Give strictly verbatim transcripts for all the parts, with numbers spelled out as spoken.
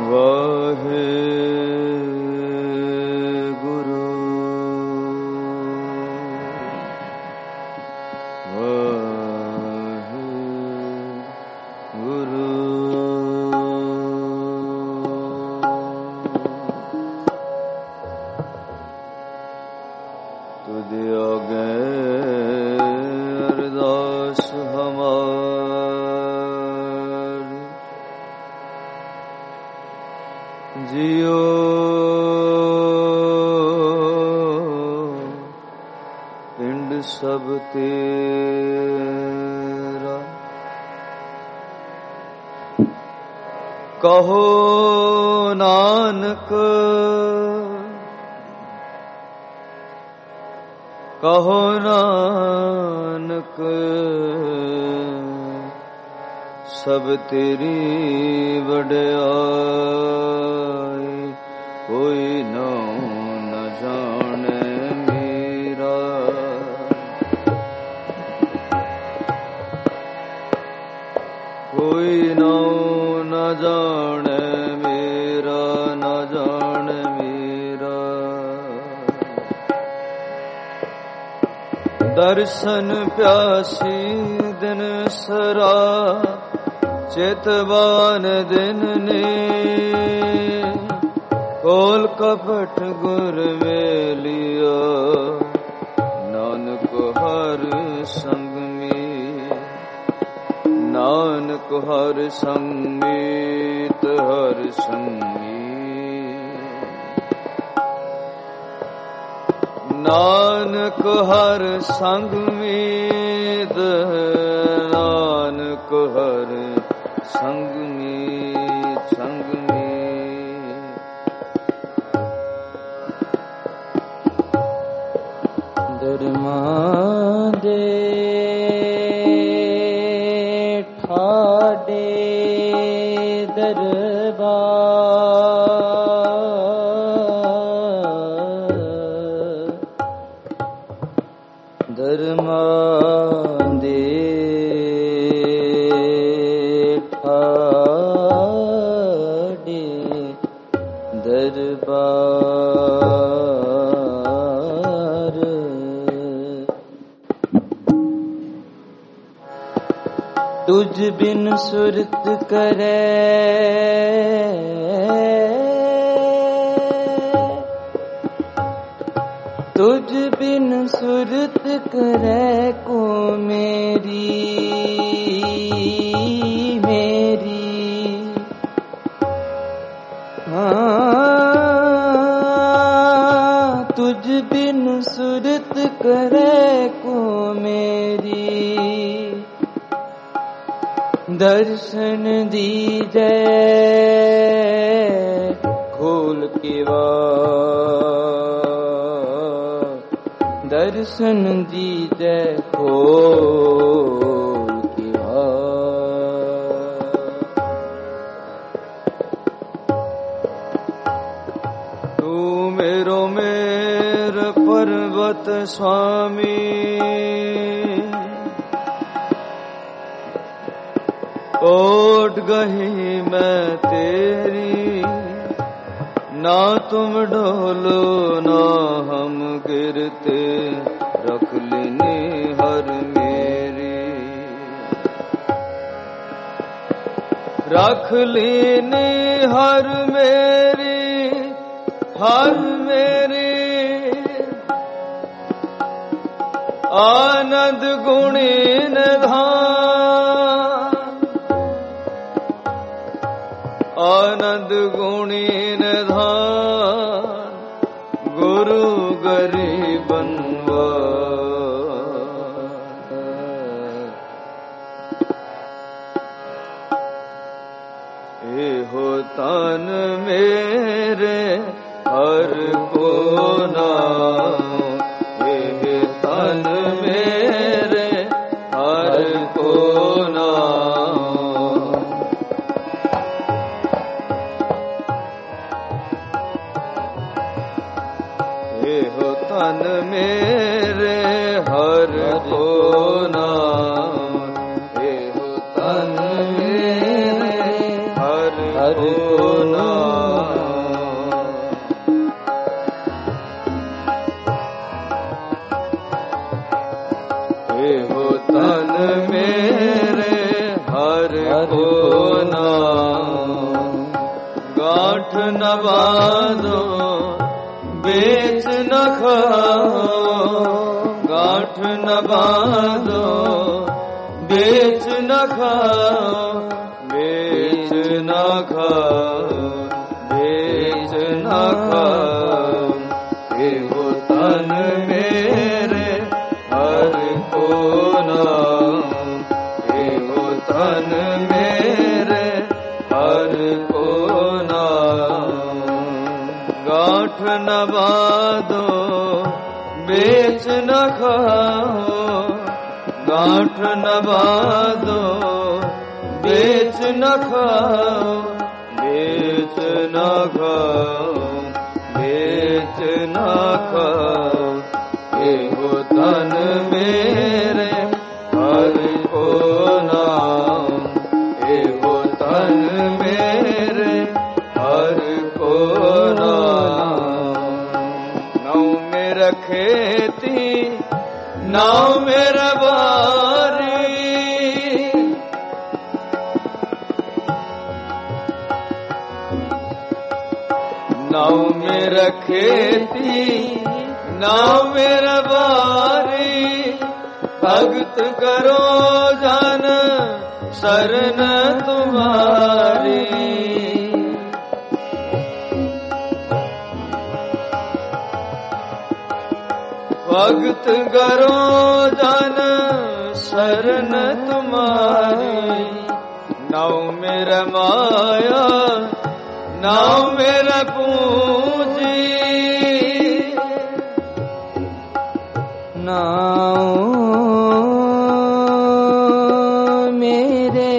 ਕਹੋ ਨਾਨਕ ਕਹੋ ਨਾਨਕ ਸਭ ਤੇਰੀ ਵਡਿਆਈ ਕੋਈ ਨਾਉ ਨ ਜਾਣੈ ਮੇਰਾ ਕੋਈ ਨਾਉ ਨ ਜਾਣੈ ਮੇਰਾ ਨ ਜਾਣੈ ਮੇਰਾ ਦਰਸ਼ਨ ਪਿਆਸੀ ਦਿਨ ਸਰਾ ਚਿਤਵਾਨ ਦਿਨ ਨੇ ਕੋਲ ਕਪਟ ਗੁਰ ਵੇਲਿਆ ਨਾਨਕ ਹਰ ਸੰਗ ਮੇ ਨਾਨਕ ਹਰ ਸੰਗ ਮੀਤ ਹਰ ਸੰਗ ਨਾਨਕ ਹਰ ਸੰਗ ਮੀਤ ਨਾਨਕ ਹਰ ਸੰਗ ਮੀਤ ਸੰਗ ਮੀਤ ਦਰਮਾਂ ਦੇ ਠਾਡੇ ਦਰਬਾਰ ਦਰਮਾਂ ਦੇ ਠਾਡੇ ਦਰਬਾਰ ਤੁਝ ਬਿਨ ਸੁਰਤ ਕਰੈ ਤੁਝ ਬਿਨ ਸੁਰਤ ਕਰੈ ਕੋ ਮੇਰੀ ਮੇਰੀ ਹਾਂ ਤੁਝ ਬਿਨ ਸੁਰਤ ਕਰੈ ਕੋ ਮੇਰੀ ਦਰਸ਼ਨ ਦੀਜੈ ਖੋਲ ਕੇ ਵਾਰ ਦਰਸ਼ਨ ਦੀਜੈ ਖੋਲ ਕੇ ਵਾਰ ਤੂੰ ਮੇਰੋ ਮੇਰ ਪਰਬਤ ਸੁਆਮੀ ओट गही मैं तेरी ना तुम ढोलो ना हम गिरते रख लेने हर मेरी रख लेने हर मेरी हर मेरी आनंद गुणी निधान आनंद गुणी निधान गुरु गरीबन एहो तन मेरे हर को नाम एह तन मेरे हर को नाम एहो तन मेरे हर को नाम एहो तन मेरे हर को नाम को नाम। गांठ न बांधो बेच न खाओ, गांठ न बांधो बेच न खाओ, बेच न खाओ, बेच न खाओ। ये वो तन मेरे हर को नाम, ये वो तन मेरे हर को नाम। गांठ न बांधो बेच न खाओ, गांठ न बांधो बेच न खाओ, बेच न खाओ, बेच न खाओ। ये हो तन मेरे हर को नाम, ये हो तन मेरे हर को नाम। नाव मेरा खेती नाव मेरा बारी, नाव मेरा खेती नाव मेरा बारी। भगत करो जन शरण तुम्हारी, भगत करो जन शरण तुम्हारी। नाव मेरा माया नाव मेरा पूंजी, नाव मेरे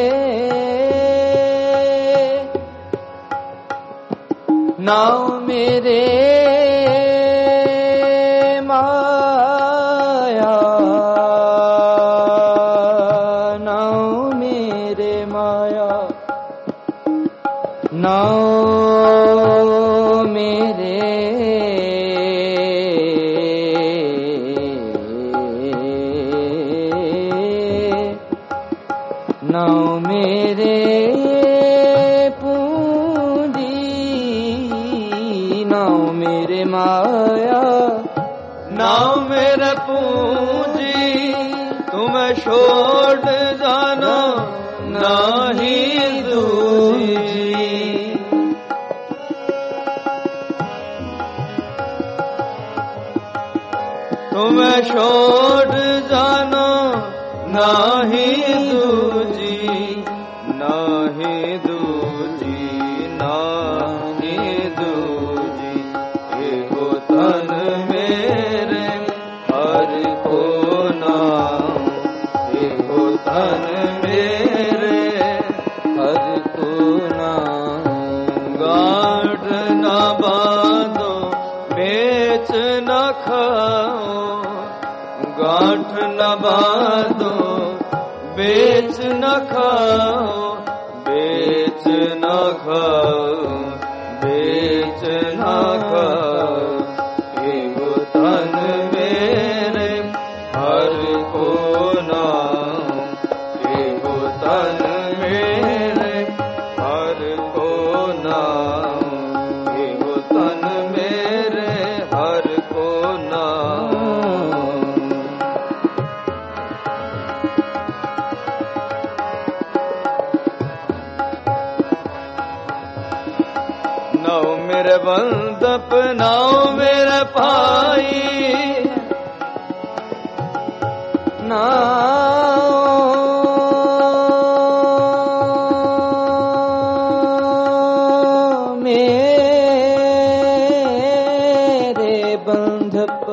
नाव मेरे माया, नाव मेरे माया, नाव मेरे नाव मेरे पूंजी, नाव मेरे माया, नाव मेरा पूंजी। तुम छोड़ जानो नाही दूजी, तुम छोड़ जानो नाही दूजी, नाही दूजी, नाही दूजी। ये हो तन मेरे हर को नाम, ये हो तन मेरे हर को नाम। गांठ न बांधो बेच न खाओ, गांठ न बांधो बेच न खाओ, बेच न खाओ, बेच न खाओ। ये वो तन मेरे हर को नाम, ये वो तन मेरे हर को नाम, ये वो तन मेरे हर को नाम। नाव मेरे बंदप नाव मेरे पाई, नाव मेरे बंधप,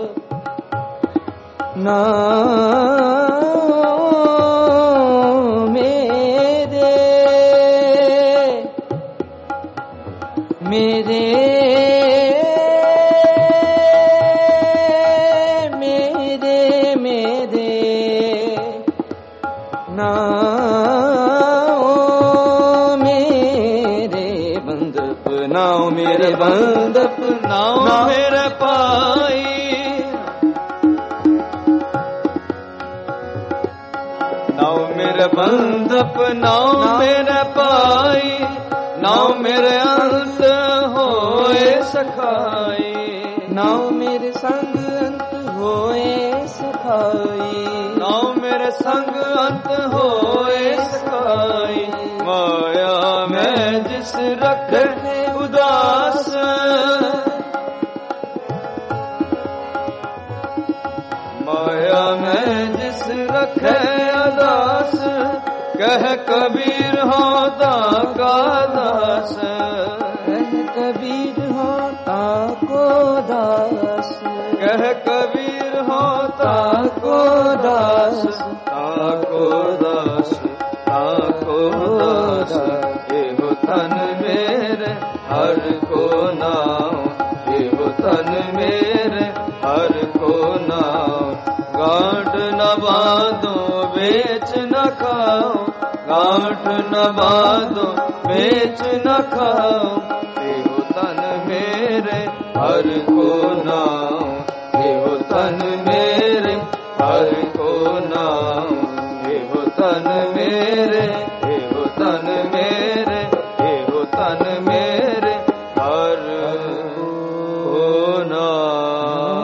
नाव मेरे मेरे मेरे मेरे नाव मेरे बंदप, नाव मेरे बंदप, नाव मेरे पाई। नाव मेरे बंधप नाव मेरे पाई, नाव मेरे अंत होए सखाई, नाव मेरे संग अंत होए सखाई, नाव मेरे संग अंत होए सखाई। माया में जिस रखे उदास, माया में जिस रखे उदास, कह कबीर होता का दास, कह कबीर होता को दास, कह कबीर होता को दास, ताको दास, ताको दास। एहो तन मेरे हर को नाम, एहो तन मेरे हर को नाम। गांठ न बांधो बेच न खाओ, गांठ न बांधो बेच न खाओ। एहो तन मेरे हर को नाम, एहो तन मेरे हर को नाम। एहो तन मेरे, एहो तन मेरे, एहो तन मेरे हर को नाम।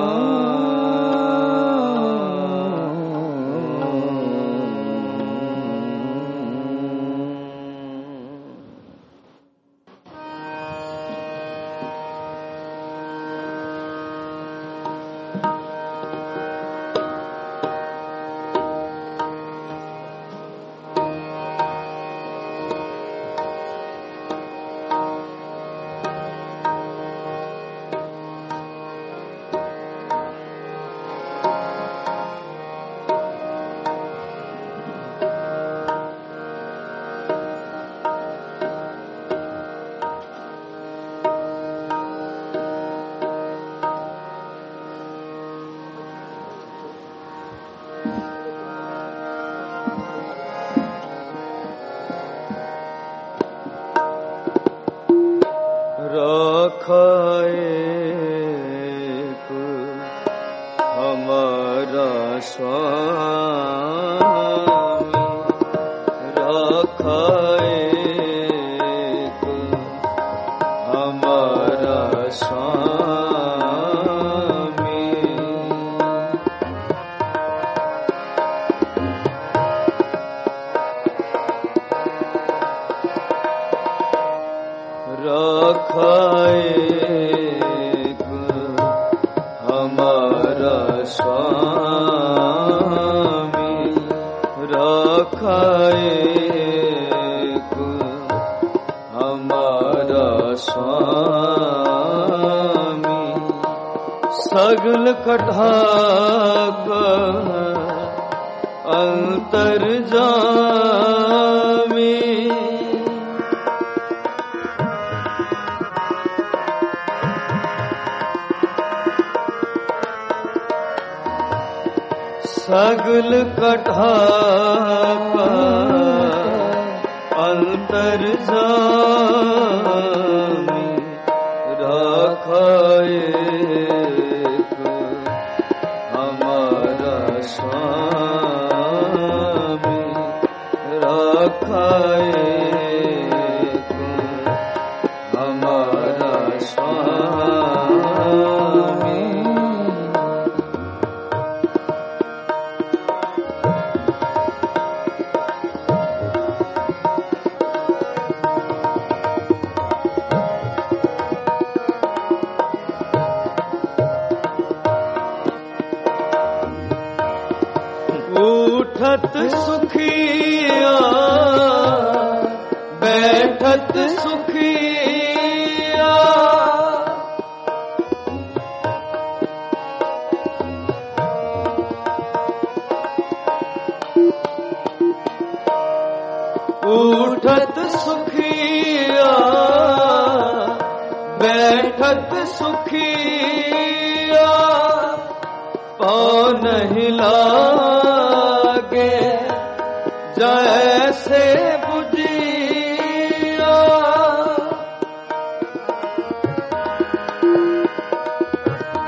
एक हमारा स्वामी, रखा एक हमारा स्वामी। रखा एक हमारा स्वामी, रखा एक हमारा स्वामी। सगल कटाक अंतर जामी, सगल कटाक अंतर जामी। रखा एक हमारा स्वामी, रखा एक हमारा स्वामी। उठत सुखिया बैठत सुखिया, उठत सुखिया बैठत सुखिया। पाँव नहीं लागे जैसे बुझिया,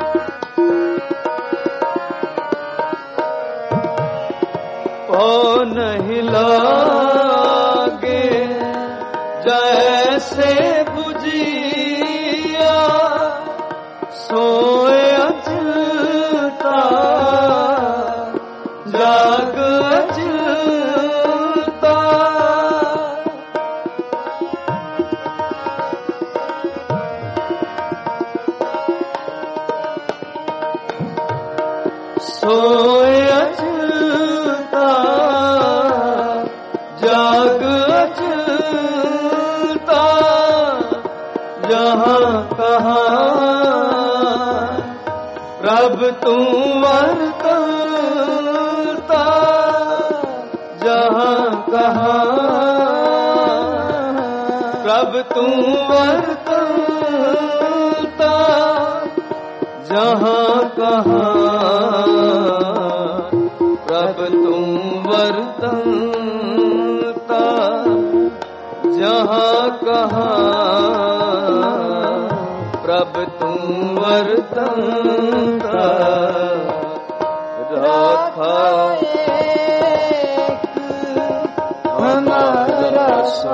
पाँव नहीं लागे जैसे बुझिया सोए अचलता जाग अचलता सोए अचलता जाग अचलता जहाँ कहाँ प्रभ तू वर्तता जहाँ कहाँ प्रभ तू वर्तता जहाँ कहाँ प्रभ तू वर्तता जहाँ कहाँ प्रभ तू वर्तता राखा हमारा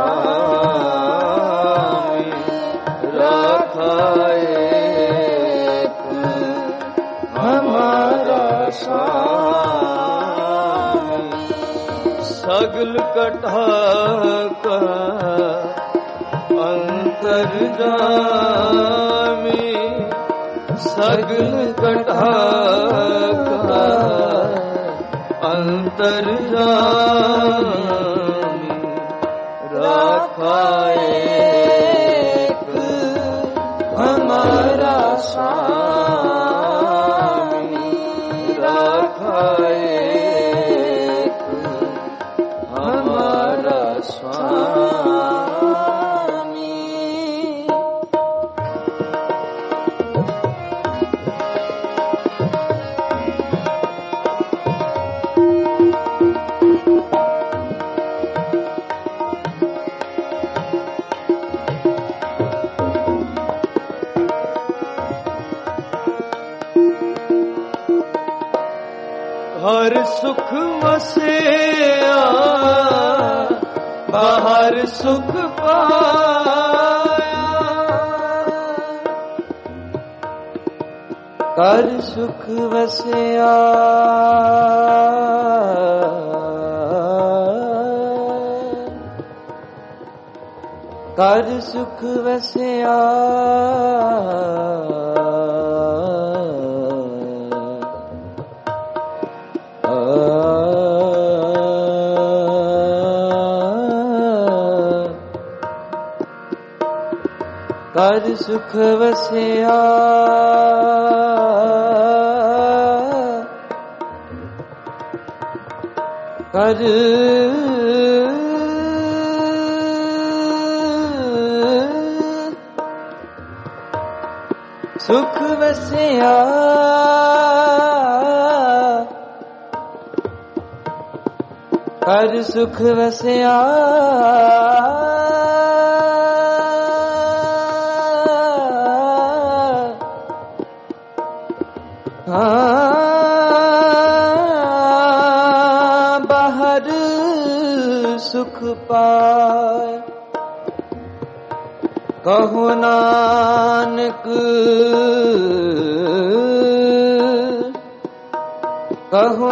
स्वामी राखा हमारा स्वामी सगल कटा का अंतर्जामी सगल कटा का अंतर्जामी राखा एक हमारा स्वामी राखा एक हमारा स्वामी हर सुख वसिया बाहर सुख पाया कर सुख वसिया कर सुख वसिया कर सुख वसिया कर सुख वसिया कर सुख वसिया बाहर सुख पाए कहो नानक कहो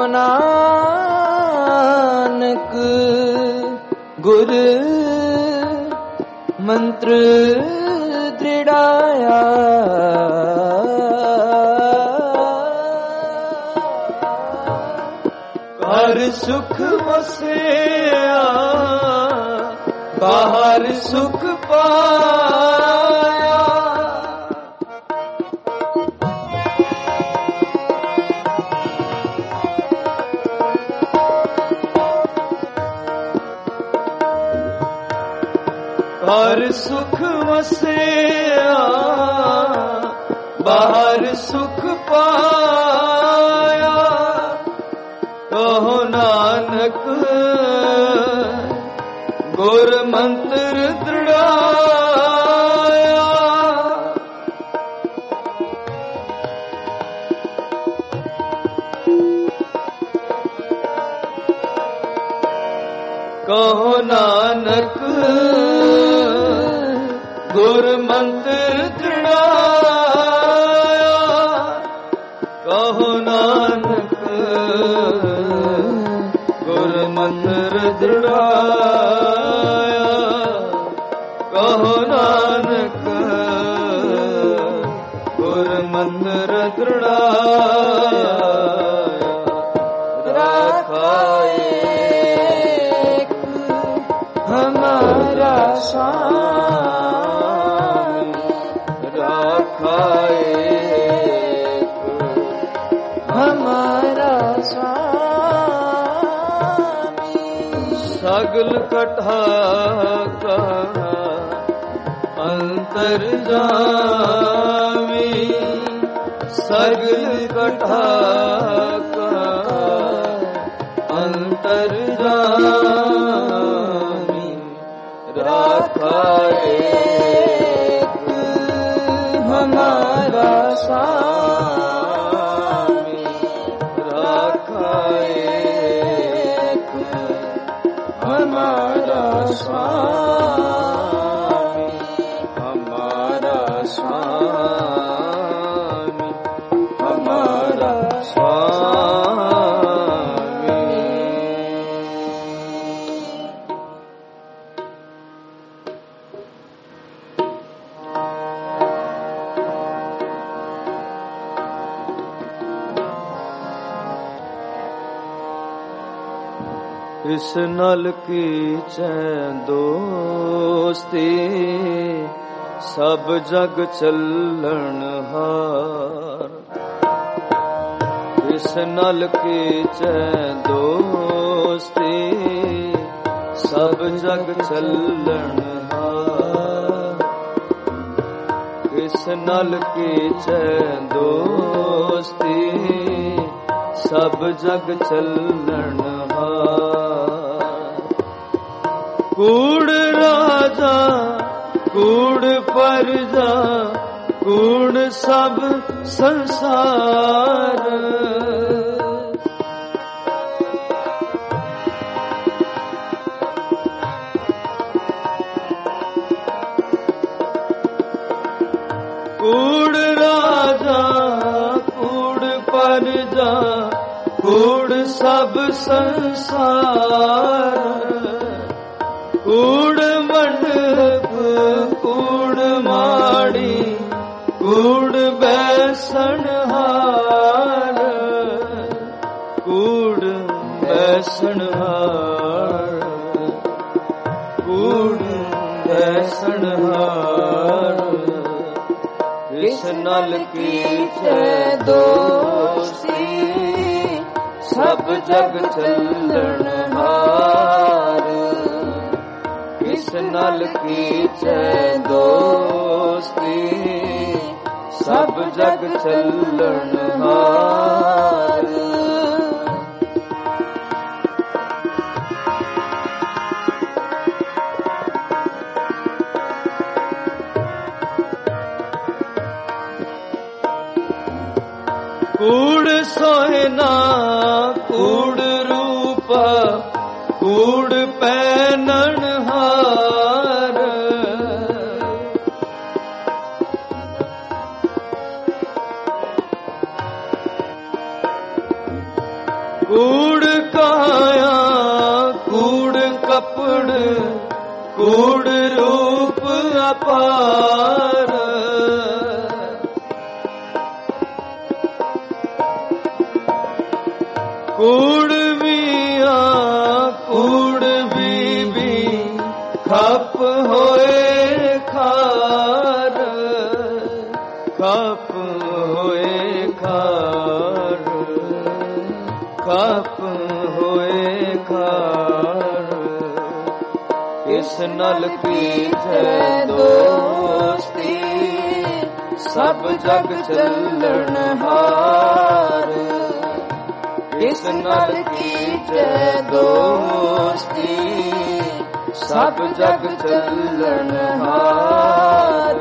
नानक गुर मंत्र दृढ़ाया हर सुख वसिया बाहर सुख पाया हर सुख वसिया बाहर सुख पाया कहो नानक गुर मंत्र दृढ़ाया ਨਾਨਕ ਗੁਰ ਮੰਤਰ ਦ੍ਰਿੜਾਇਆ, ਕਹੋ ਨਾਨਕ ਗੁਰ ਮੰਤਰ ਦ੍ਰਿੜਾਇਆ, ਕਹੋ ਨਾਨਕ ਗੁਰ ਮੰਤਰ ਦ੍ਰਿੜਾਇਆ। ਰਾਖਾਇਕ ਹਮਾਰਾ स्वामी, राखायक हमारा स्वामी। सगल कथा का अंतर्जामी, सगल कथा का अंतर्जामी। राखायक हमारा स्वामी, राखायक हमारा स्वामी, हमारा स्वामी, हमारा स्वामी। इस नल की चैन दोस्ती, सब जग चलन हार। इस नल की चैन दोस्ती, सब जग चलन हार। इस नल की चैन दोस्ती, सब जग चलन हार। कूड़ राजा कूड़ परजा, कूड़ सब संसार। कूड़ राजा कूड़ परजा, कूड़ सब संसार। कूड़ मंडप कूड़ माड़ी, कूड़ बैसन हार। कूड़ बैसन हार, कूड़ बैसन हार। इस नल की है दोस्ती, सब जग चलन हार। इस नल की है दोस्ती, सब जग चलन हार। कूड़ सोहना कूड़ रूपा, कूड़ पैनन हार। कूड़ काया कूड़ कपड़, कूड़ रूप अपार। कूड़ मिया कूड़ बीबी, खप होए खार। खप होए खार, खप होए खार। इस नल की है दोस्ती, सब जग चलन हार। इस नल की जय दोस्ती, सब जग चलन हार।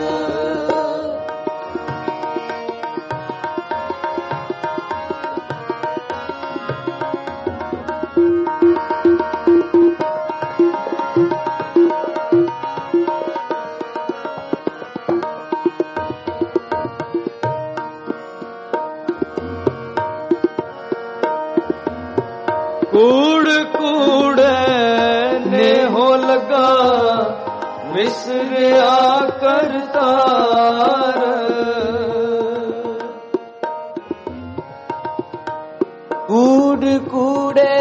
ਵਿਸਰਿਆ ਕਰਤਾਰ ਕੂੜ ਕੂੜੇ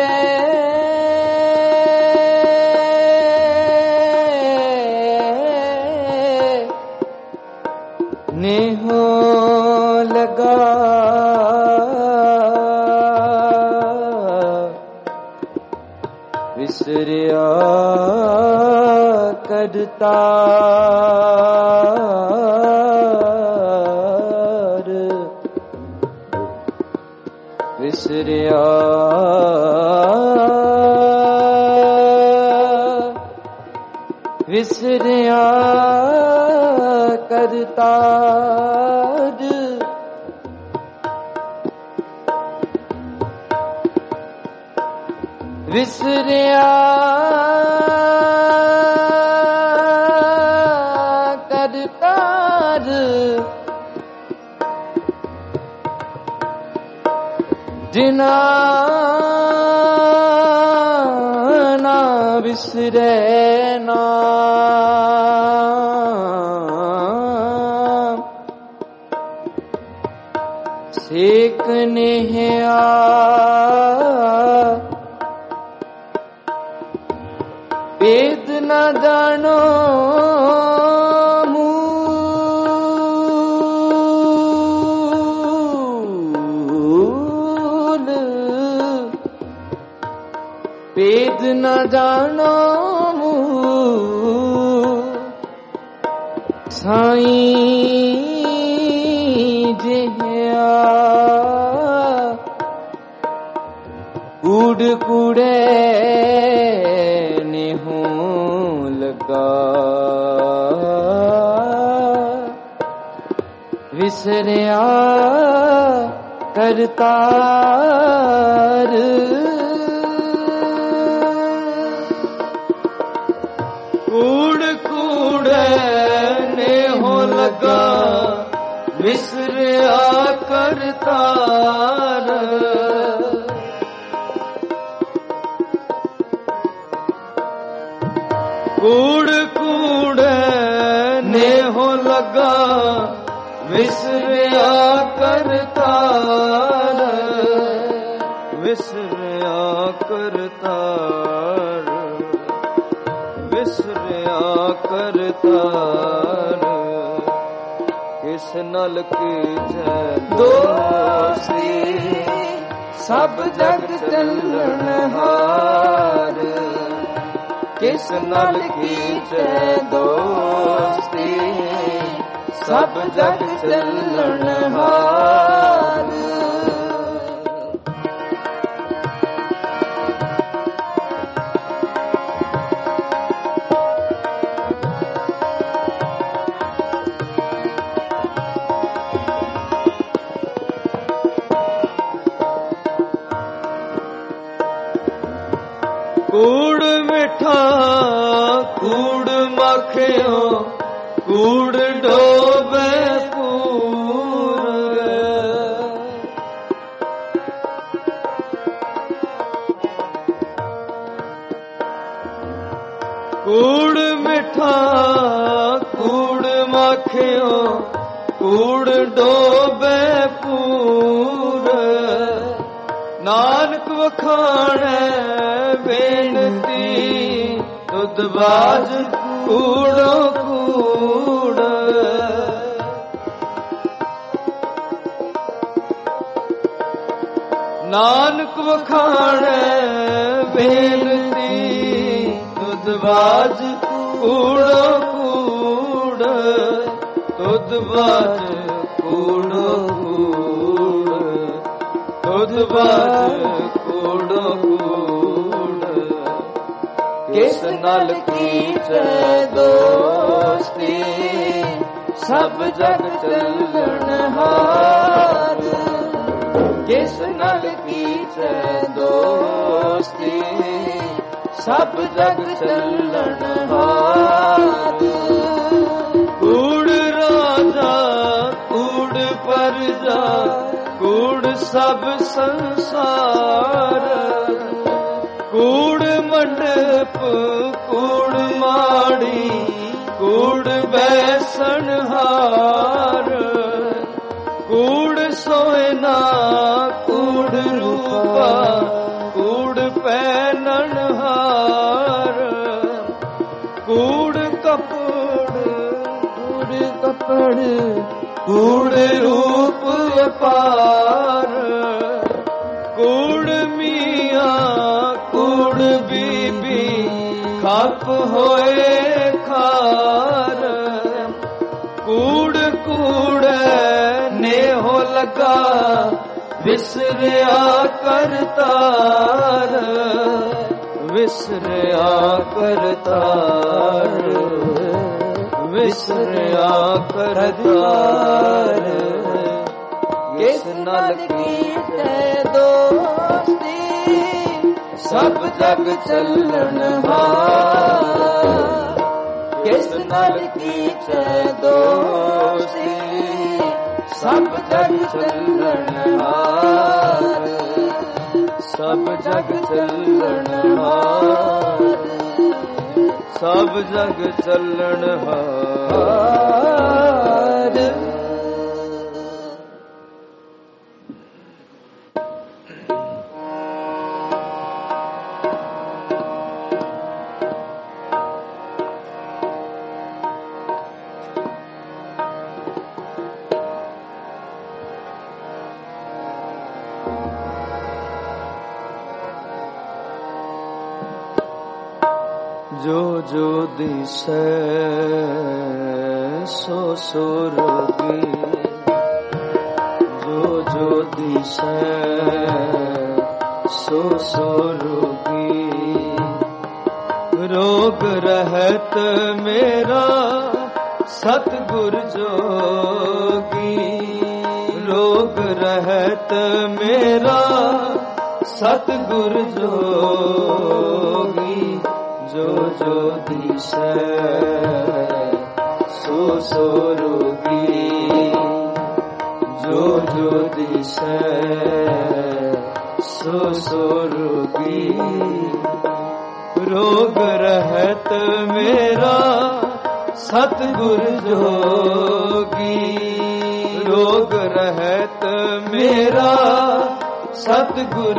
ਨੇਹੋ ਲਗਾ ਵਿਸਰਿਆ ਕਰਤਾਰ ਵਿਸਰਿਆ ਵਿਸਰਿਆ ਕਰਤਾਰ ਵਿਸਰਿਆ ਕਰਤਾਰ ਜਿਨਾ ਨਾ ਵਿਸਰੇ ਨਾਮ ਸੇਕ ਨਿਹਿਆ ਭੇਦ ਨਾ ਜਾਣੋ ਮੂਲ ਭੇਦ ਨਾ ਜਾਣੋ ਮੂਲ ਸਾਈਂ ਜਿਹਾ ਕੂੜ ਕੂੜੇ ਵਿਸਰਿਆ ਕਰਤਾਰ ਕੂੜ ਕੂੜੇ ਨੇਹੋ ਲਗਾ ਵਿਸਰਿਆ ਕਰਤਾਰ ਕੂੜ ਕੂੜੇ ਨੇਹੋ ਲਗਾ ਵਿਸਰਿਆ ਕਰਤਾਰ ਵਿਸਰਿਆ ਕਰਤਾਰ ਵਿਸਰਿਆ ਕਰਤਾਰ ਕਿਸ ਨਲ ਕੀਜੈ ਦੋਸਤੀ ਸਭ ਜਗ ਚੱਲਣ ਹਾਰ ਕਿਸ ਨਲ ਕੀਜੈ ਦੋਸਤੀ ਸਭ ਜਗ ਚੱਲਣ ਹਾਰ ਕੂੜ ਮਿੱਠਾ ਕੂੜ ਮੱਖਿਓ ਕੂੜ ਡੋਬੇ ਪੂਰ ਕੂੜ ਮਿੱਠਾ ਕੂੜ ਮੱਖਿਓ ਕੂੜ ਡੋਬੇ ਪੂਰ ਨਾਨਕ ਵਖਾਣੈ ਬੇਨਤੀ ਤੁਧ ਬਾਜ ਕੂੜੋ ਕੂੜ ਨਾਨਕ ਵਖਾਣੈ ਬੇਨਤੀ ਤੁਧ ਬਾਜ ਕੂੜੋ ਕੂੜ ਤੁਧ ਬਾਜ ਕੂੜੋ ਕੂੜ ਤੁਧ ਬਾਜ ਕੂੜੋ ਕੂੜ ਕਿਸ ਨਲ ਕੀਜੈ ਦੋਸਤੀ ਸਭ ਜਗ ਚੱਲਣ ਹਾਰ ਕਿਸ ਨਲ ਕੀਜੈ ਦੋਸਤੀ ਸਭ ਜਗ ਚੱਲਣ ਹਾਰ ਕੂੜ ਰਾਜਾ ਕੂੜ ਪਰਜਾ ਕੂੜ ਸਭ ਸੰਸਾਰ ਕੂੜ ਮੰਡਪ ਕੂੜ ਮਾਣ ਕਪੜੀ ਕੂੜ ਬੈਸਣ ਹਾਰ ਕੂੜ ਸੋਇਨਾ ਕੂੜ ਰੂਪਾ ਕੂੜ ਪਹਿਨਣ ਹਾਰ ਕੂੜ ਕਪੜ ਕੂੜ ਕਪੜ ਕੂੜ ਰੂਪ ਅਪਾਰ ਕੂੜ ਮੀਆਂ ਕੂੜ ਬੀਬੀ ਖਪ ਹੋਏ ਖਾਰ ਕੂੜ ਕੂੜ ਨੇਹੋ ਲਗਾ ਵਿਸਰਿਆ ਕਰਤਾਰ ਵਿਸਰਿਆ ਕਰਤਾਰ ਵਿਸਰਿਆ ਕਰਤਾਰ ਕਿਸ ਨਾਲ ਕੀਤੇ ਦੋਸਤੀ ਸਭ ਜਗ ਚੱਲਣ ਹਾਰ ਕਿਸ ਨਾਲ ਕੀਤੇ ਦੋਸਤੀ ਸਭ ਜਗ ਚੱਲਣ ਹਾਰ ਸਭ ਜਗ ਚੱਲਣ ਹਾਰ ਸਭ ਜਗ ਚੱਲਣ ਹਾਰ ਜੋ ਜੋ ਦਿਸੈ ਸੋ ਸੋ ਰੋਗੀ ਜੋ ਜੋ ਦਿਸੈ ਸੋ ਸੋ ਰੋਗੀ ਰੋਗ ਰਹਿਤ ਮੇਰਾ ਸਤਿਗੁਰ ਜੋਗੀ ਰੋਗ ਰਹਿਤ ਮੇਰਾ ਸਤਿਗੁਰ ਜੋਗੀ ਜੋ ਜੋ ਦਿਸੈ ਸੋ ਸੋ ਰੋਗੀ ਜੋ ਜੋ ਦਿਸੈ ਸੋ ਸੋ ਰੋਗੀ ਰੋਗ ਰਹਿਤ ਮੇਰਾ ਸਤਿਗੁਰ ਜੋਗੀ ਰੋਗ ਰਹਿਤ ਮੇਰਾ ਸਤਿਗੁਰ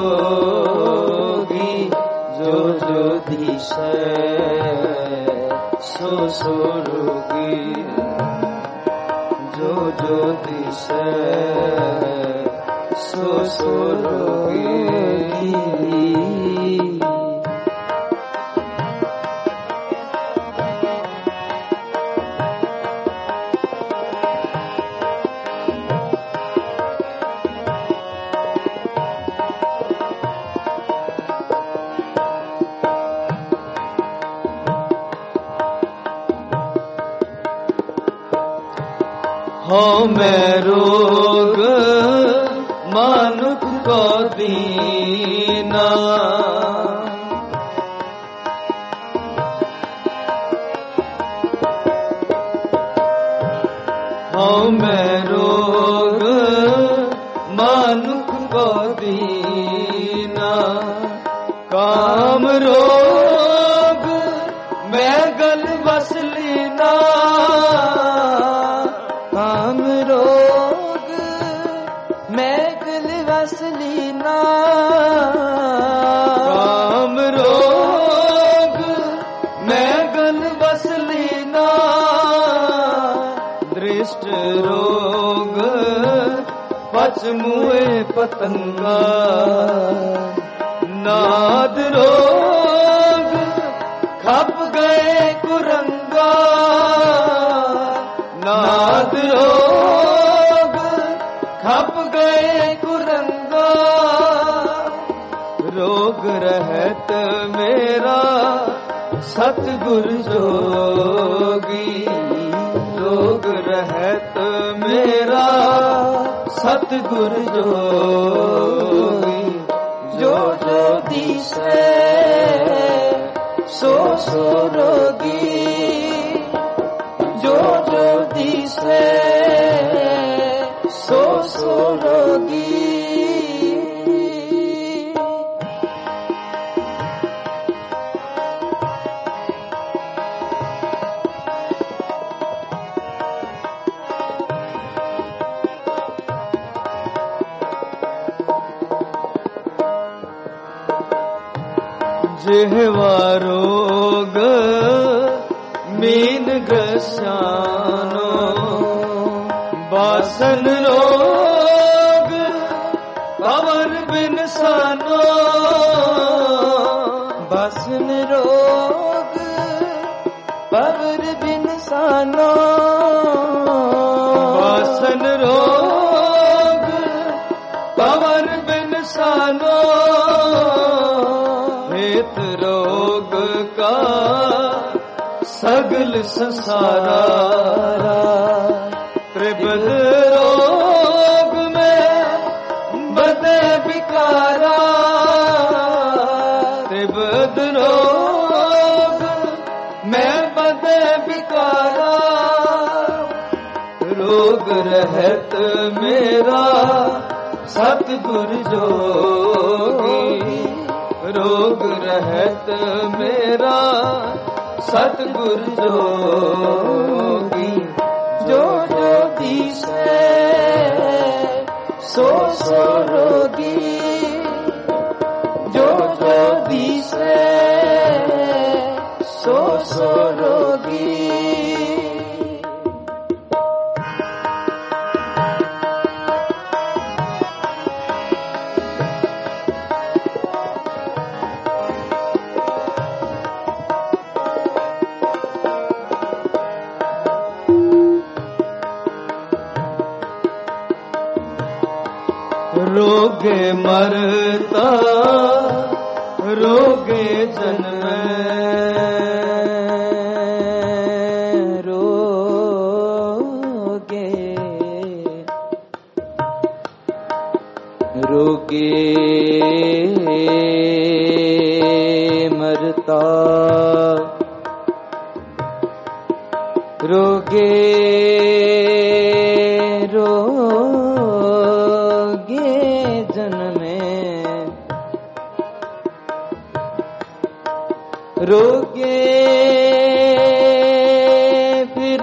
ਜੋਗੀ ਜੋ ਜੋ ਦਿਸੈ ਸੋ ਸੋ ਰੋਗੀ ਜੋ ਜੋ ਦਿਸੈ ਸੋ ਸੋ ਰੋਗੀ ਹਉ ਮੈਂ ਰੋਗ ਮਾਨੁਖ ਕੋ ਦੀਨਾ ਹਉ ਮੈਂ ਰੋਗ ਮਾਨੁਖ ਕੋ ਦੀਨਾ ਕਾਮ ਰੋਗ ਮੈਂ ਗਲ ਵਸ ਲੀਨਾ ਕਾਮ ਰੋਗ ਮੈਂ ਗਲ ਵਸ ਲੀਨਾ ਕਾਮ ਰੋਗ ਮੈਂ ਗਲ ਵਸ ਲੀਨਾ ਦ੍ਰਿਸ਼ਟ ਰੋਗ ਪਚ ਮੂਏ ਪਤੰਗਾ ਨਾਦ ਰੋਗ ਖਪ ਗਏ ਕੁਰੰਗਾ ਨਾਦ ਰੋਗ ਖਪ ਗਏ ਕੁਰੰਗਾ ਰੋਗ ਰਹਿਤ ਮੇਰਾ ਸਤਿਗੁਰ ਜੋਗੀ ਰੋਗ ਰਹਿਤ ਮੇਰਾ ਸਤਿਗੁਰ ਜੋਗੀ ਜੋ ਜੋ ਦਿਸੈ ਸੋ ਸੋ ਰੋਗੀ ਜੋ ਜੋ ਦਿਸੈ ਸੋ ਸੋ ਰੋਗੀ जिह्वा रोग मीन गस्यानो बासन रोग पवन बिनसानो बासन रोग पवर बिनसानो बासन रोग पवन बिनसानो हेत रोग का सगल संसारा त्रिपद रोग में बदे विकारा त्रिपद रोग में बदे विकारा रोग रहत मेरा सतगुर जोगी रोग रहत मेरा सतगुर जोगी जो जो दिसे सो सो रोगी जो जो दिसे सो सो रोगी रोगे मरता रोगे जन्म रोगे रोगे मरता रोगे रोगे फिर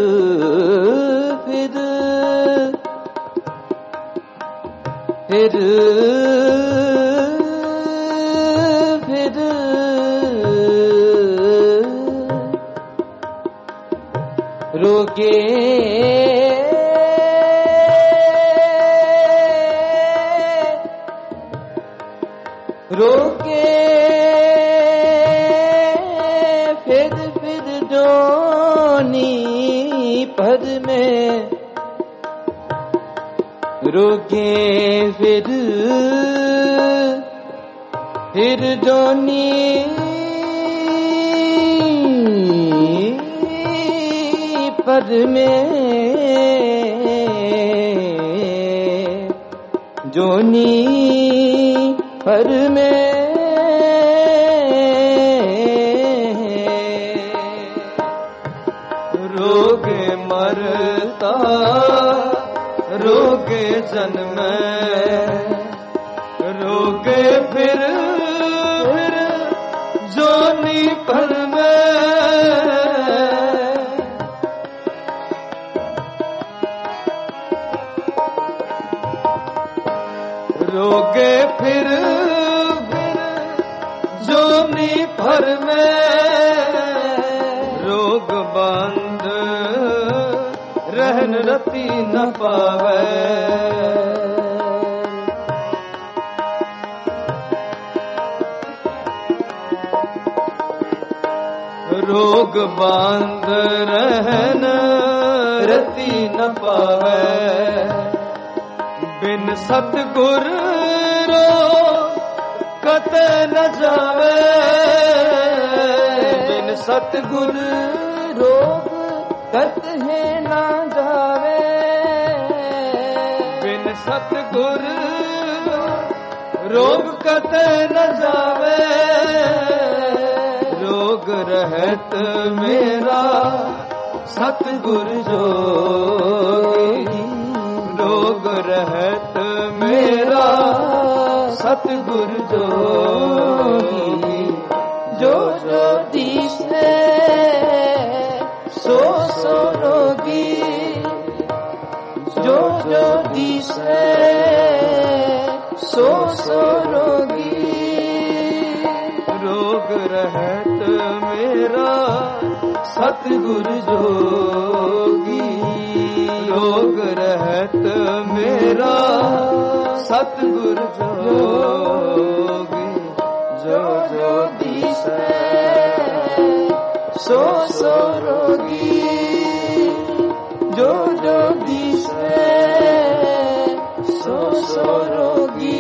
फिर फिर फिर रोगे रोगे फिर फिर जोनी पद में रोगे फिर फिर जोनी पद में जोनी पर में रोगे मरता रोगे जन्म रोगे फिर फिर जोनी पर में रोगे फिर फिर जोनी भर में रोग बंद रहन रति न पावे रोग बंद रहन रति न पावे बिन सतगुर रो कत न जावे बिन सतगुर रोग कत है न जावे बिन सतगुर रोग कत न जावे रोग रहत मेरा सतगुर जोगी रोग रहत मेरा सतगुर जोगी जो जो दिसे सो सो रोगी जो जो दिसे सो सो रोगी रोग रोग रहत मेरा सतगुर जोगी, रोग रहत मेरा सतगुर जोगी। जो जो दिसै सो सो रोगी, जो जो दिसै सो सो रोगी।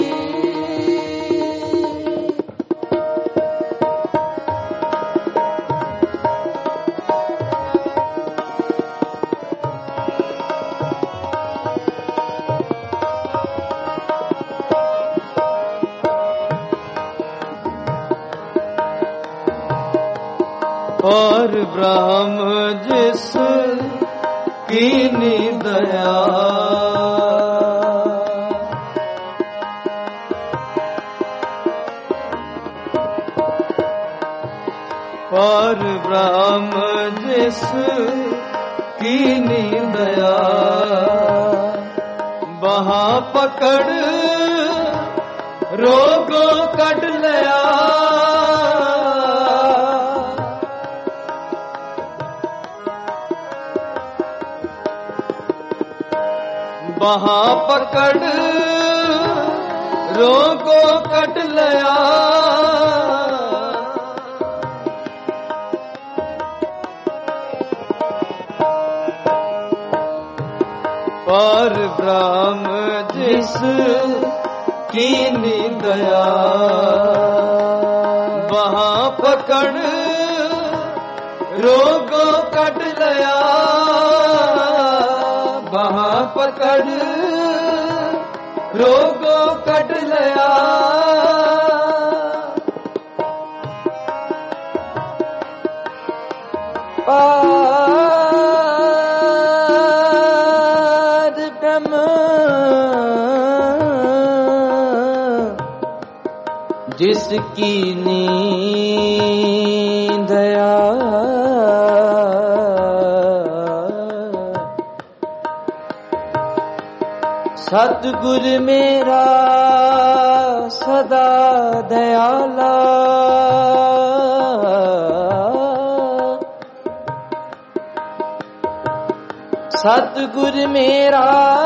और ब्रह्म जिस कीनी दया, और ब्रह्म जिस कीनी दया, वहाँ पकड़ रोगों कट लिया। वहाँ पकड़ रोगों कट लिया। पर ब्रह्म जिस कीनी दया, वहाँ पकड़ रोगों कट लिया। वहाँ पकड़ रोगों कट लिया। पार ब्रह्म जिसकी नींद दया, सतगुर मेरा सदा दयाला। सतगुर मेरा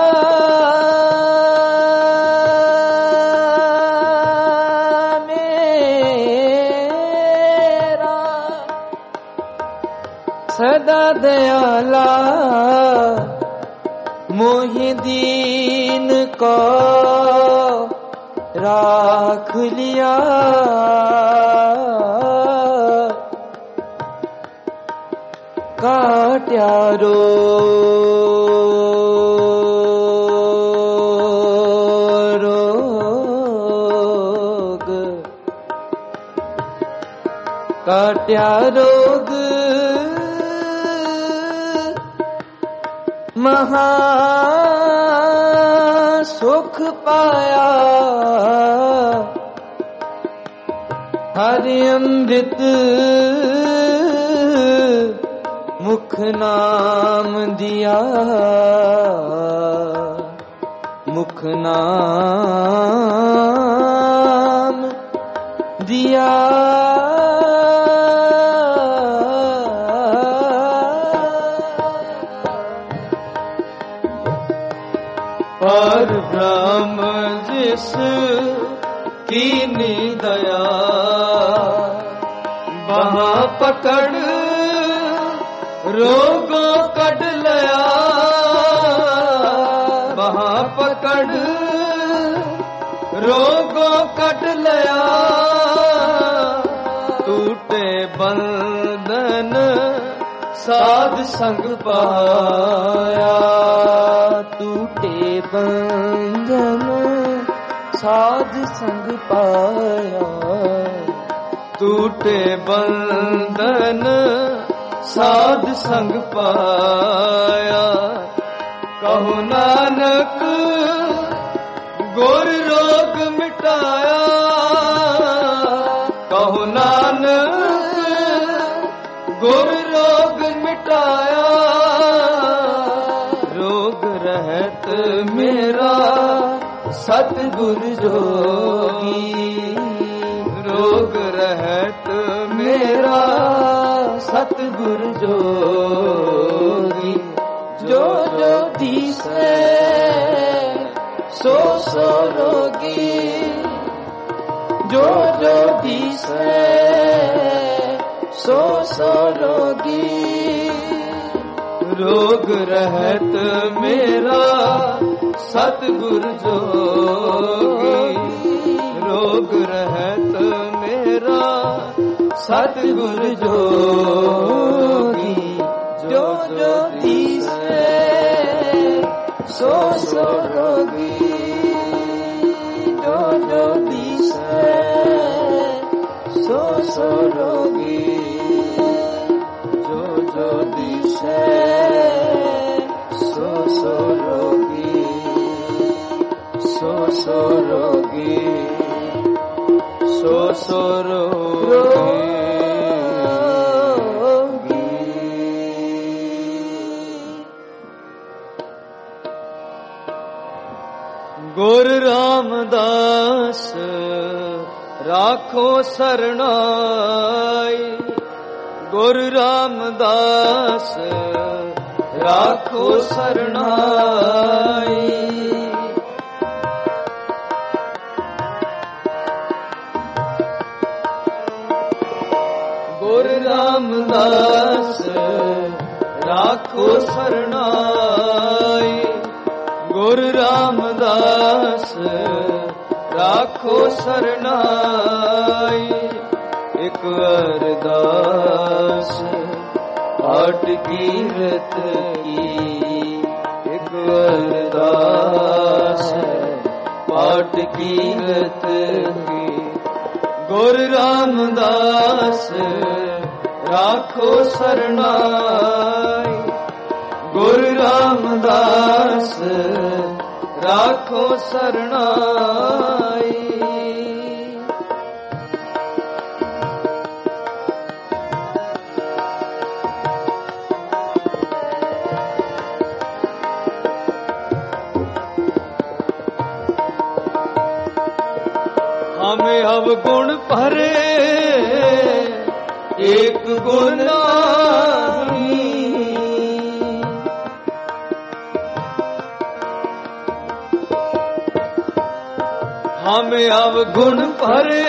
मेरा सदा दयाला। मोहि दीन को राख लिया। काट्या रोग, काट्या रोग महा सुख पाया। हरि अमृत मुख नाम दिया, मुख नाम दिया। पर ब्रह्म जिस कीनी दया, वहाँ पकड़ रोगों कट लिया। वहाँ पकड़ रोगों कट लिया। टूटे बंधन साध संग पाया। टूटे बंधन साध संग पाया। टूटे बंधन साध संग पाया। कहो नानक गुर रोग मिटाया। कहो नानक गुर रोग मिटाया। रोग रहत मेरा सतगुर जोगी, रोग रहत सतगुर जोगी। जो जो दिसै सो सो रोगी। जो जो दिसै सो सो रोगी। रोग रहत मेरा सतगुर जोगी। रोग रहत मेरा सतगुर जोगी। जो जो दिसै सो सो रोगी। जो जो दिसै सो सो रोगी। जो जो दिसै सो सो रोगी। सो सो रोगी। सो सो रोगी। गुर रामदास राखो सरनाई। गुर रामदास राखो सरनाई। गुर रामदास राखो सरनाई। गुर रामदास राखो सरनाई। एक अरदास पाठ कीरत की। एक अरदास पाठ कीरत की। गुर रामदास राखो सरनाई। गुर रामदास राखो सरनाई। हमें अब गुण भरे एक गुण नाही। हमें अब गुण भरे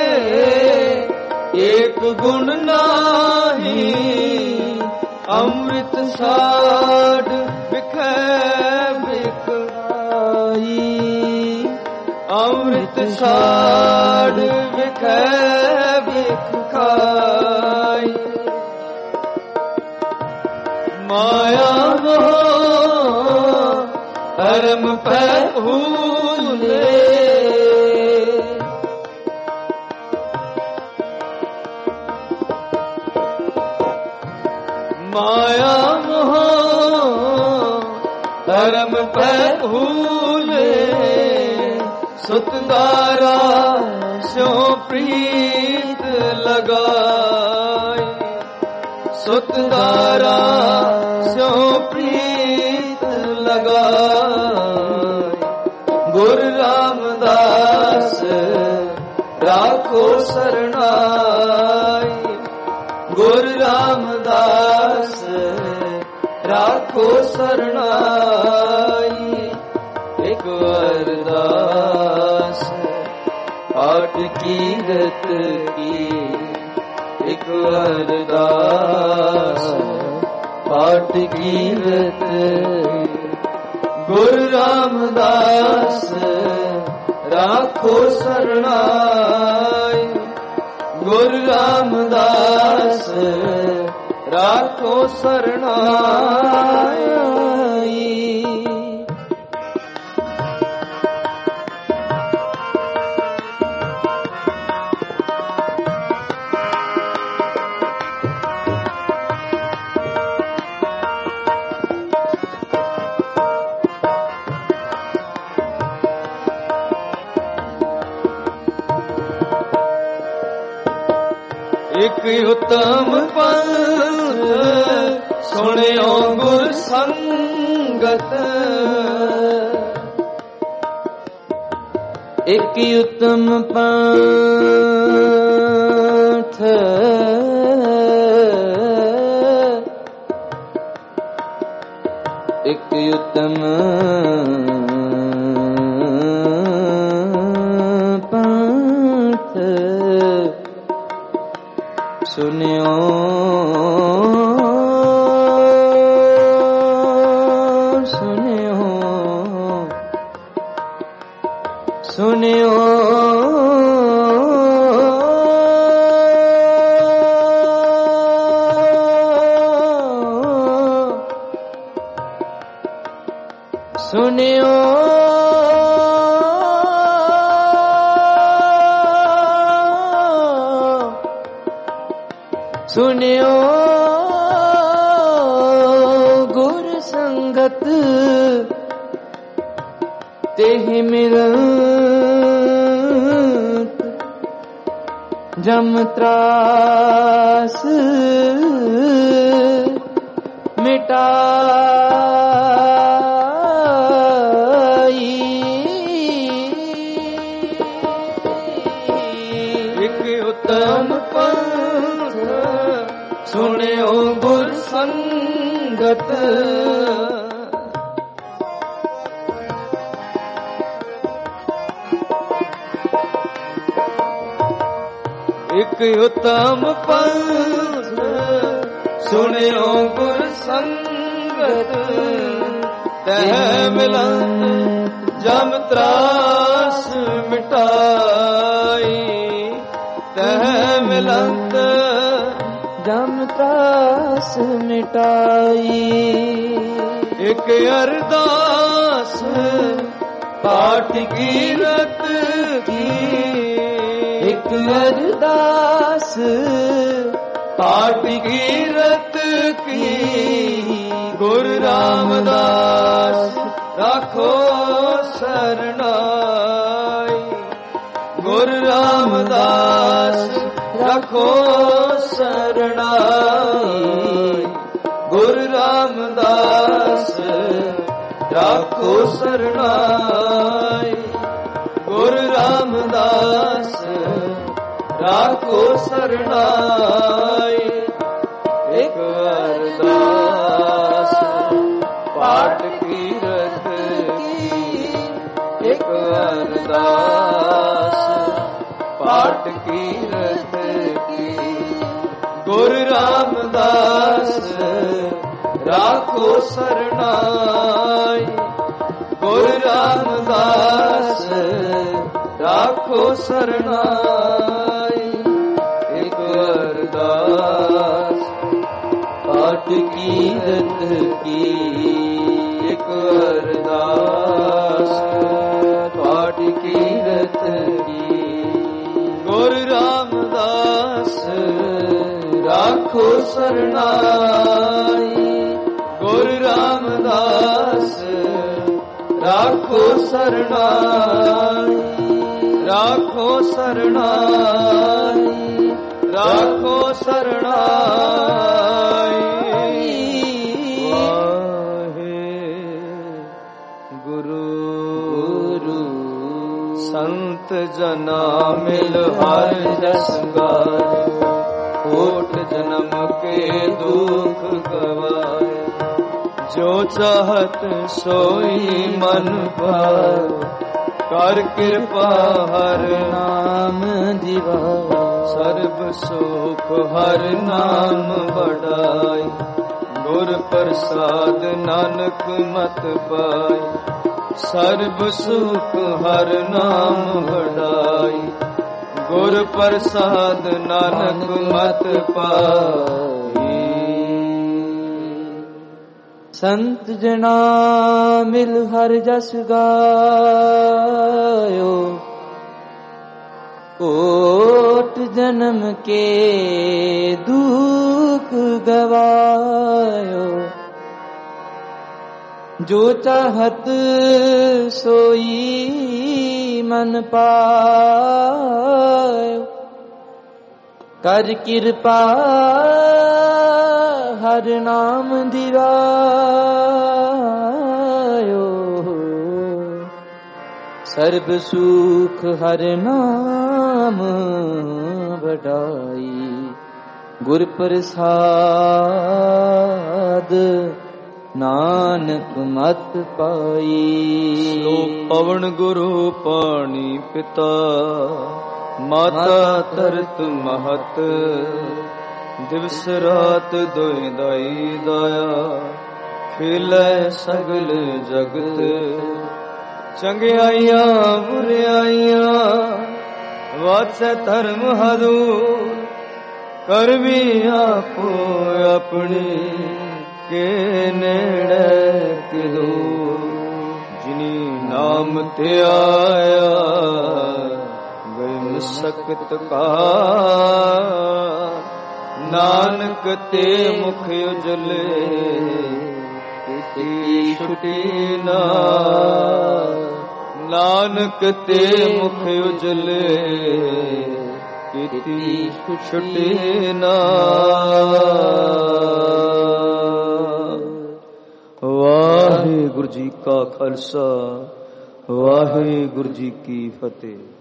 एक गुण नाही। अमृत साड बिखै बिखराई। अमृत साड बिखै बिखाई। माया मोह धर्म पै भूले। माया मोह धर्म पै भूले। सुतदारा स्यो प्रीत लगाई। सुतदारा स्यो प्रीत लगाई। गुर रामदास राखो सरनाई। गुर रामदास राखो सरनाई। एक अरदास पाठ कीरत की। एक अरदास पाठ कीरत। गुर रामदास राखो सरनाई। गुर रामदास राखो सरनाई। एक उत्तम पंथ सुनियो गुर संगत। एक उत्तम पंथ ਉਤਮ ਪੰਥ ਸੁਨਿਓ ਸੁਨਿਓ ਸੁਨਿਓ ਸੁਨਿਓ ਸੁਨਿਓ ਗੁਰ ਸੰਗਤ ਤੇਹਿ ਮਿਲਤ ਜਮ ਤਰਾਸ ਮਿਟਾਈ ਇਕ ਉਤਮ ਪੰਥ ਸੁਣਿਓ ਗੁਰ ਸੰਗਤ ਇਕ ਉਤਮ ਪੰਥ ਸੁਣਿਓ ਗੁਰ ਸੰਗਤ ਤਹਿ ਮਿਲੰਤ ਜਮ ਤਰਾਸ ਮਿਟਾਈ ਤਹਿ ਮਿਲੰਤ ਜਮ ਤਰਾਸ ਮਿਟਾਈ ਇਕ ਅਰਦਾਸ ਪਾਠ ਕੀਰਤ ਕੀ ਇਕ ਅਰਦਾਸ ਪਾਠ ਕੀਰਤ ਕੀ ਗੁਰ ਰਾਮਦਾਸ ਰਾਖੋ ਸਰਣਾਈ ਗੁਰ ਰਾਮਦਾਸ ਰਾਖੋ ਸਰਣਾਈ ਗੁਰ ਰਾਮਦਾਸ ਰਾਖੋ ਸਰਣਾਈ ਗੁਰ ਰਾਮਦਾਸ ਰਾਖੋ ਸਰਣਾਈ ਇਕ ਅਰਦਾਸ ਪਾਠ ਕੀਰਤ ਕੀ ਇਕ ਅਰਦਾਸ ਪਾਠ ਕੀਰਤ ਕੀ ਗੁਰ ਰਾਮਦਾਸ ਰਾਖੋ ਸਰਣਾਈ ਗੁਰ ਰਾਮਦਾਸ ਰਾਖੋ ਸਰਣਾਈ ਇਕ ਅਰਦਾਸ ਪਾਠ ਕੀਰਤ ਕੀ ਇਕ ਅਰਦਾਸ ਪਾਠ ਕੀਰਤ ਕੀ ਗੁਰ ਰਾਮਦਾਸ ਰਾਖੋ ਸਰਣਾਈ ਗੁਰ ਰਾਮਦਾਸ ਰਾਖੋ ਸਰਣਾਈ ਰਾਖੋ ਸਰਣਾਈ ਰਾਖੋ ਸਰਣਾਈ ਵਾਹਿਗੁਰੂ ਸੰਤ ਜਨਾ ਮਿਲ ਹਰ ਜਸ ਗਾਏ ਕੋਟ ਜਨਮ ਕੇ ਦੁਖ ਗਵਾਏ ਜੋ ਚਾਹਤ ਸੋਈ ਮਨ ਪਾਏ ਕਰ ਕਿਰਪਾ ਹਰ ਨਾਮ ਦਿਵਾਏ ਸਰਬ ਸੁਖ ਹਰ ਨਾਮ ਵਡਾਈ ਗੁਰ ਪ੍ਰਸਾਦ ਨਾਨਕ ਮਤ ਪਾਈ ਸਰਬ ਸੁਖ ਹਰ ਨਾਮ ਵਡਾਈ ਗੁਰ ਪ੍ਰਸਾਦ ਨਾਨਕ ਮਤ ਪਾਈ ਸੰਤ ਜਨਾ ਮਿਲ ਹਰ ਜਸ ਗਾਇਓ ਕੋਟ ਜਨਮ ਕੇ ਦੁਖ ਗਵਾਇਓ ਜੋ ਚਾਹਤ ਸੋਈ ਮਨ ਪਾਇਓ ਕਰ ਕਿਰਪਾ ਹਰ ਨਾਮ ਦਿਵਾਇਓ ਸਰਬ ਸੁਖ ਹਰ ਨਾਮ ਵਡਾਈ ਗੁਰ ਪ੍ਰਸਾਦ ਨਾਨਕ ਮਤ ਪਾਈ। ਸ਼ਲੋਕ ਪਵਨ ਗੁਰੂ ਪਾਣੀ ਪਿਤਾ, ਮਾਤਾ ਧਰਤ ਮਹਤ, ਦਿਵਸ ਰਾਤ ਦੋਇ ਦਾਈ ਦਾਇਆ, ਖੇਲੇ ਸਗਲ ਜਗਤ, ਚੰਗਿਆਈਆਂ ਬੁਰਿਆਈਆਂ, ਵਾਸੈ ਧਰਮ ਹਦੂਰ, ਕਰ ਵੀ ਆਪੋ ਆਪਣੀ, ਕੇ ਨੇੜੇ ਕਿ ਦੂਰ। ਜਿਨੀ ਨਾਮ ਤੇ ਆਇਆ, ਗਏ ਸਕਤ ਕਾ, ਨਾਨਕ ਤੇ ਮੁਖ ਉਜਲੇ, ਕੀਤੀ ਛੁਟੀ ਨਾ। ਨਾਨਕ ਤੇ ਮੁਖ ਉਜਲੇ, ਕੀਤੀ ਛੁਟੀ ਨਾ। ਵਾਹਿਗੁਰੂ ਜੀ ਕਾ ਖਾਲਸਾ, ਵਾਹਿਗੁਰੂ ਜੀ ਕੀ ਫਤਿਹ।